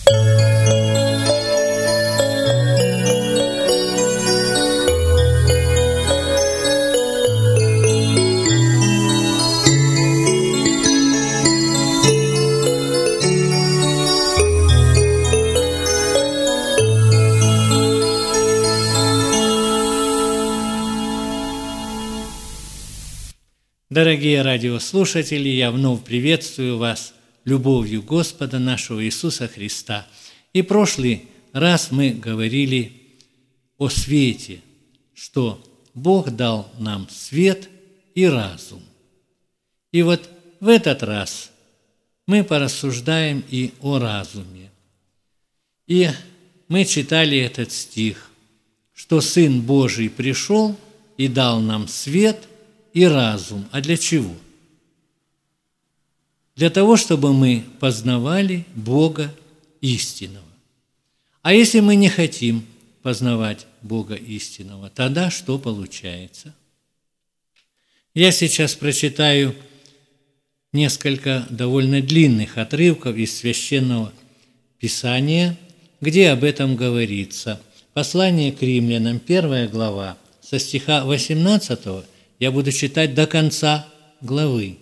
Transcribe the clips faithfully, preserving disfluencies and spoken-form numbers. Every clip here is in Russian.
Дорогие радиослушатели, я вновь приветствую вас любовью Господа нашего Иисуса Христа. И прошлый раз мы говорили о свете, что Бог дал нам свет и разум. И вот в этот раз мы порассуждаем и о разуме. И мы читали этот стих, что Сын Божий пришел и дал нам свет и разум. А для чего? Для того, чтобы мы познавали Бога истинного. А если мы не хотим познавать Бога истинного, тогда что получается? Я сейчас прочитаю несколько довольно длинных отрывков из Священного Писания, где об этом говорится. Послание к Римлянам, первая глава, со стиха восемнадцатого я буду читать до конца главы.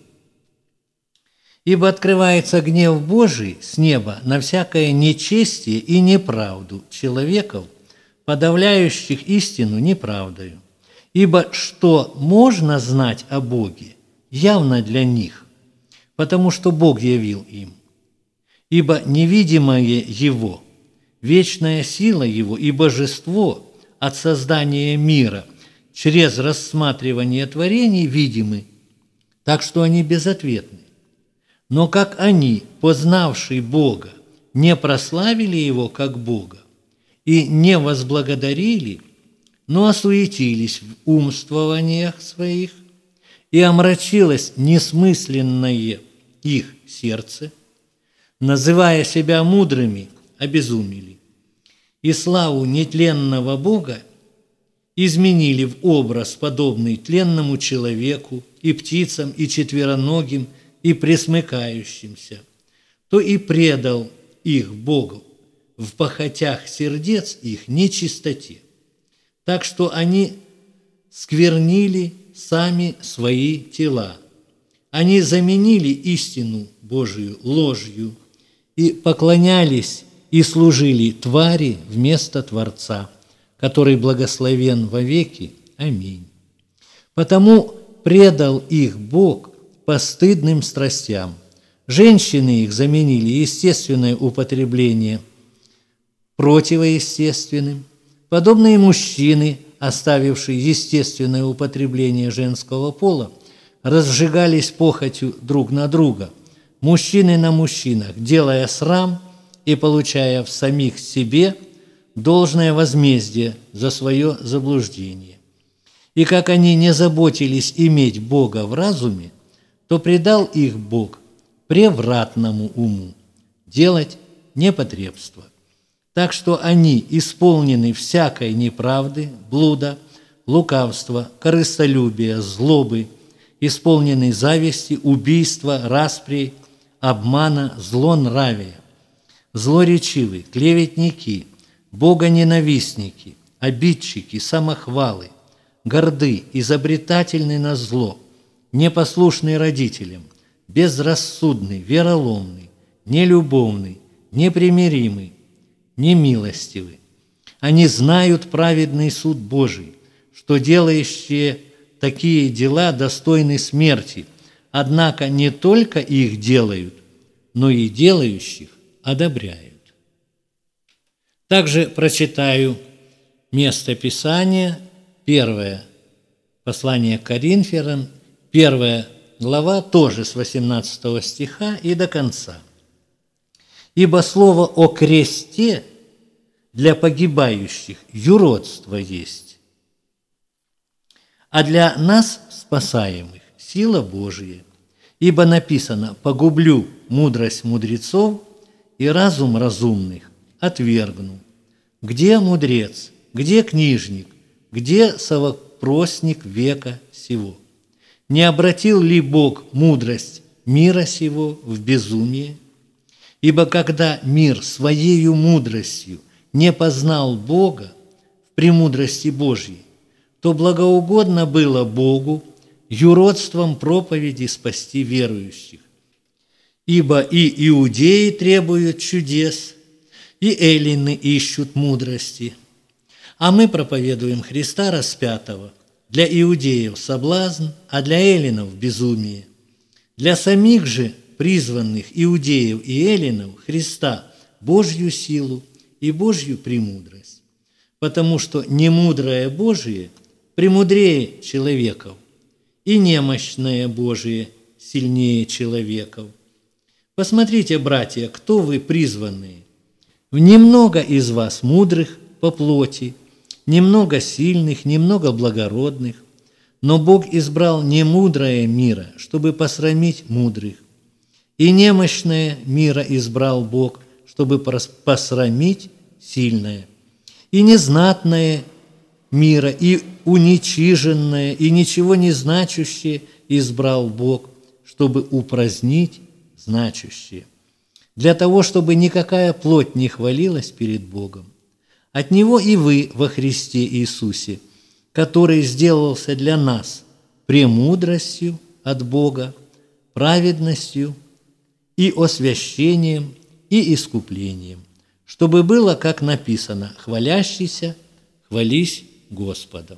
«Ибо открывается гнев Божий с неба на всякое нечестие и неправду человеков, подавляющих истину неправдою. Ибо что можно знать о Боге, явно для них, потому что Бог явил им. Ибо невидимое Его, вечная сила Его и божество от создания мира – через рассматривание творений видимы, так что они безответны. Но как они, познавшие Бога, не прославили Его как Бога и не возблагодарили, но осуетились в умствованиях своих, и омрачилось несмысленное их сердце, называя себя мудрыми, обезумели, и славу нетленного Бога изменили в образ, подобный тленному человеку, и птицам, и четвероногим, и пресмыкающимся, то и предал их Богу в похотях сердец их нечистоте, так что они сквернили сами свои тела. Они заменили истину Божию ложью и поклонялись и служили твари вместо Творца, который благословен вовеки. Аминь. Потому предал их Бог постыдным страстям. Женщины их заменили естественное употребление противоестественным. Подобные мужчины, оставившие естественное употребление женского пола, разжигались похотью друг на друга, мужчины на мужчинах, делая срам и получая в самих себе должное возмездие за свое заблуждение. И как они не заботились иметь Бога в разуме, то предал их Бог превратному уму делать непотребство. Так что они исполнены всякой неправды, блуда, лукавства, корыстолюбия, злобы, исполнены зависти, убийства, распри, обмана, злонравия, злоречивы, клеветники, богоненавистники, обидчики, самохвалы, горды, изобретательны на зло, непослушны родителям, безрассудны, вероломны, нелюбовны, непримиримы, немилостивы. Они знают праведный суд Божий, что делающие такие дела достойны смерти, однако не только их делают, но и делающих одобряют. Также прочитаю место Писания, первое послание к Коринфянам, первая глава, тоже с восемнадцатого стиха и до конца. «Ибо слово о кресте для погибающих юродство есть, а для нас, спасаемых, сила Божия. Ибо написано: погублю мудрость мудрецов и разум разумных отвергну. Где мудрец, где книжник, где совопросник века сего? Не обратил ли Бог мудрость мира сего в безумие? Ибо когда мир своею мудростью не познал Бога в премудрости Божьей, то благоугодно было Богу юродством проповеди спасти верующих. Ибо и иудеи требуют чудес, и эллины ищут мудрости. А мы проповедуем Христа распятого, для иудеев соблазн, а для эллинов безумие. Для самих же призванных иудеев и эллинов Христа Божью силу и Божью премудрость, потому что немудрое Божие премудрее человеков, и немощное Божие сильнее человеков. Посмотрите, братья, кто вы призванные. Немного из вас мудрых по плоти, немного сильных, немного благородных, но Бог избрал немудрое мира, чтобы посрамить мудрых, и немощное мира избрал Бог, чтобы посрамить сильное, и незнатное мира, и уничиженное, и ничего не значащее избрал Бог, чтобы упразднить значащее, для того, чтобы никакая плоть не хвалилась перед Богом. От Него и вы во Христе Иисусе, который сделался для нас премудростью от Бога, праведностью и освящением и искуплением, чтобы было, как написано: «Хвалящийся, хвались Господом».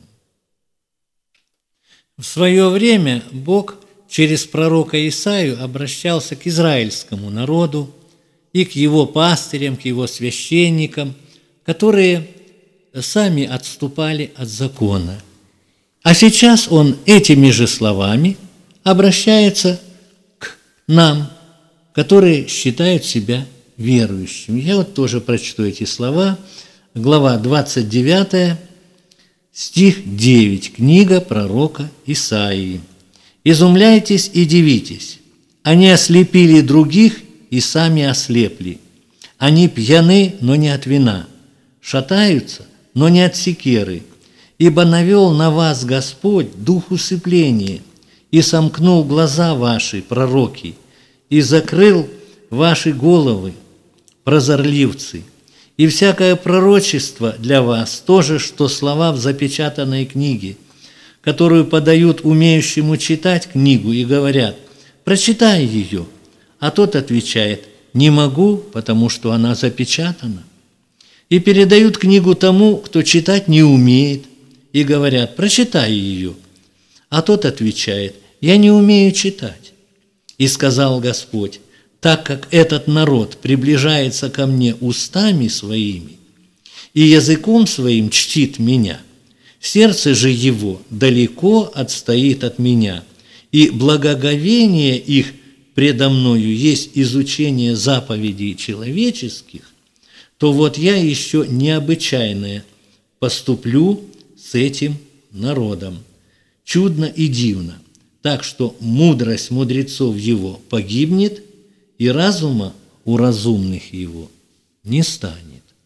В свое время Бог через пророка Исаию обращался к израильскому народу и к его пастырям, к его священникам, которые сами отступали от закона. А сейчас он этими же словами обращается к нам, которые считают себя верующими. Я вот тоже прочту эти слова. Глава двадцать девятая, стих девять, книга пророка Исаии. «Изумляйтесь и дивитесь, они ослепили других и сами ослепли. Они пьяны, но не от вина, шатаются, но не от секеры, ибо навел на вас Господь дух усыпления, и сомкнул глаза ваши, пророки, и закрыл ваши головы, прозорливцы, и всякое пророчество для вас то же, что слова в запечатанной книге, которую подают умеющему читать книгу и говорят: прочитай ее, а тот отвечает: не могу, потому что она запечатана. И передают книгу тому, кто читать не умеет, и говорят: прочитай ее, а тот отвечает: я не умею читать. И сказал Господь: так как этот народ приближается ко мне устами своими и языком своим чтит меня, сердце же его далеко отстоит от меня, и благоговение их предо мною есть изучение заповедей человеческих, то вот я еще необычайное поступлю с этим народом, чудно и дивно, так что мудрость мудрецов его погибнет, и разума у разумных его не станет».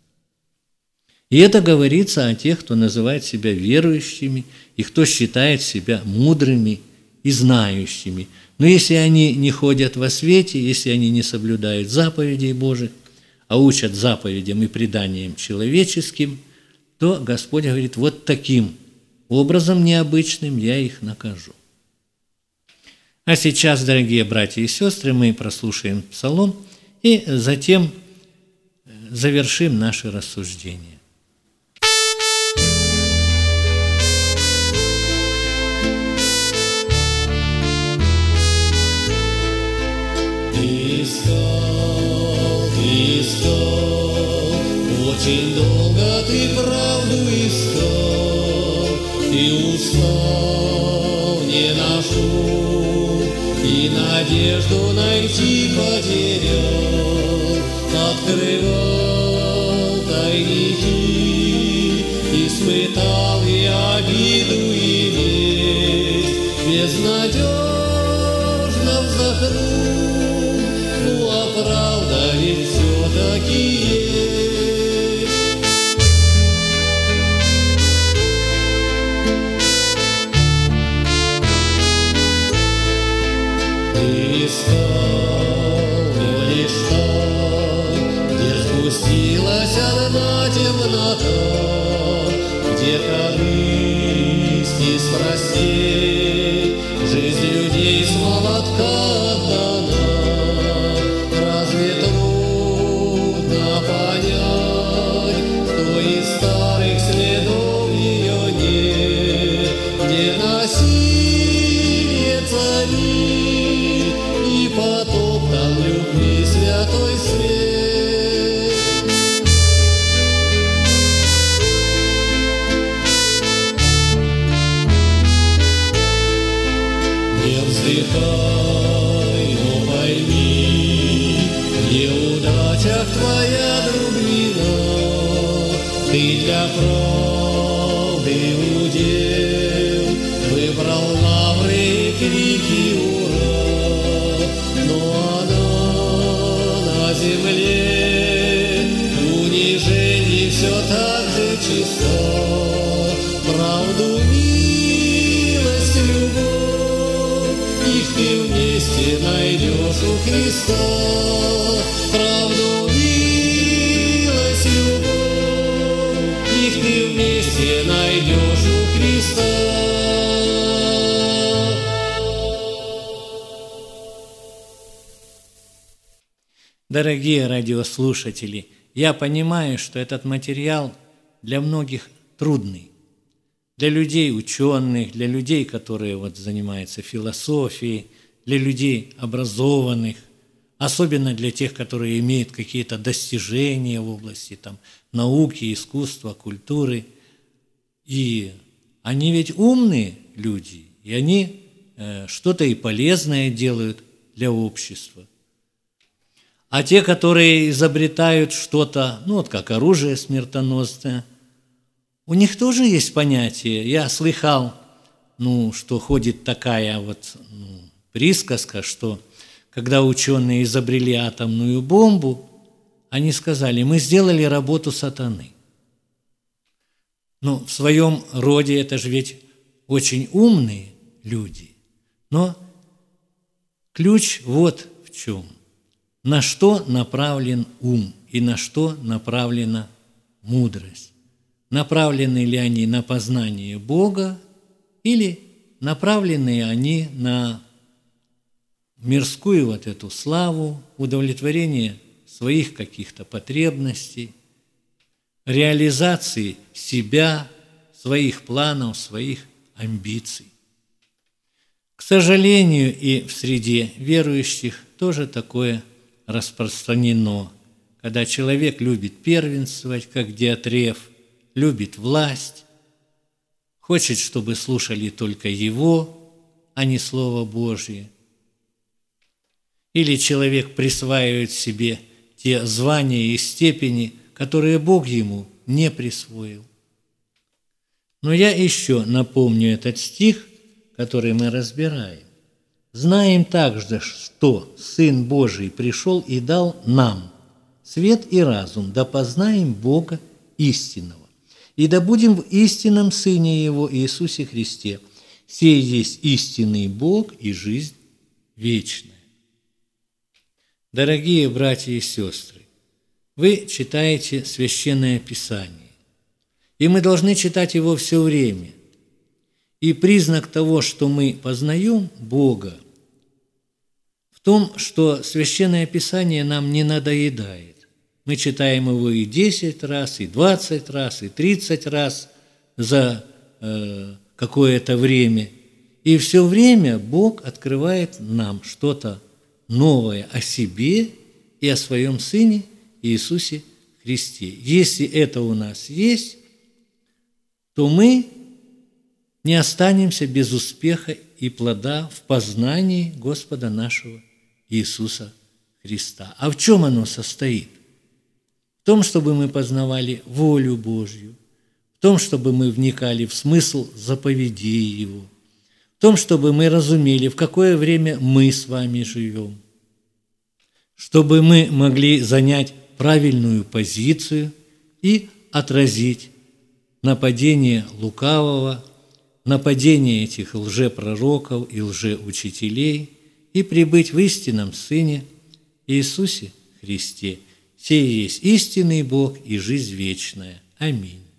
И это говорится о тех, кто называет себя верующими и кто считает себя мудрыми и знающими. Но если они не ходят во свете, если они не соблюдают заповедей Божьих, а учат заповедям и преданиям человеческим, то Господь говорит: вот таким образом необычным я их накажу. А сейчас, дорогие братья и сестры, мы прослушаем псалом и затем завершим наши рассуждения. Ты искал, ты искал, очень долго ты правду искал, ты устал, не нашел, и надежду найти потерял, открывал тайники, испытал и обиду, и весть, безнадежно вздохнул, ну а правда ведь все-таки есть. Ты искал, но лишь так, Сгустилась одна темнота, где корысть и страстей, жизнь людей с молотка отдана. Разве трудно понять, кто из старых следов ее нет, где насилие царит и потоптан любви святой свет? Не вздыхай, но пойми, в неудачах твоя дружина, ты для правды удел выбрал лавры и крики ура, но она на земле унижений все так же чиста. Правду, милость, любовь, их ты вместе найдешь у Христа. Правду, милость, любовь, их ты вместе найдешь у Христа. Дорогие радиослушатели, я понимаю, что этот материал для многих трудный. Для людей ученых, для людей, которые вот занимаются философией, для людей образованных, особенно для тех, которые имеют какие-то достижения в области там, науки, искусства, культуры. И они ведь умные люди, и они э, что-то и полезное делают для общества. А те, которые изобретают что-то, ну вот как оружие смертоносное, у них тоже есть понятие. Я слыхал, ну, что ходит такая вот ну, присказка, что когда ученые изобрели атомную бомбу, они сказали: мы сделали работу сатаны. Ну, в своем роде это же ведь очень умные люди. Но ключ вот в чем. На что направлен ум и на что направлена мудрость? Направлены ли они на познание Бога или направлены они на мирскую вот эту славу, удовлетворение своих каких-то потребностей, реализации себя, своих планов, своих амбиций? К сожалению, и в среде верующих тоже такое распространено, когда человек любит первенствовать, как Диатреф, любит власть, хочет, чтобы слушали только его, а не Слово Божье. Или человек присваивает себе те звания и степени, которые Бог ему не присвоил. Но я еще напомню этот стих, который мы разбираем. «Знаем также, что Сын Божий пришел и дал нам свет и разум, да познаем Бога истинного, и да будем в истинном Сыне Его Иисусе Христе. Сей есть истинный Бог и жизнь вечная». Дорогие братья и сестры, вы читаете Священное Писание, и мы должны читать его все время. И признак того, что мы познаем Бога, в том, что Священное Писание нам не надоедает. Мы читаем его и десять раз, и двадцать раз, и тридцать раз за э, какое-то время. И все время Бог открывает нам что-то новое о себе и о своем Сыне Иисусе Христе. Если это у нас есть, то мы не останемся без успеха и плода в познании Господа нашего Иисуса Христа. А в чем оно состоит? В том, чтобы мы познавали волю Божью, в том, чтобы мы вникали в смысл заповедей Его, в том, чтобы мы разумели, в какое время мы с вами живем, чтобы мы могли занять правильную позицию и отразить нападение лукавого, нападение этих лжепророков и лжеучителей и прибыть в истинном Сыне Иисусе Христе. Сей есть истинный Бог и жизнь вечная. Аминь.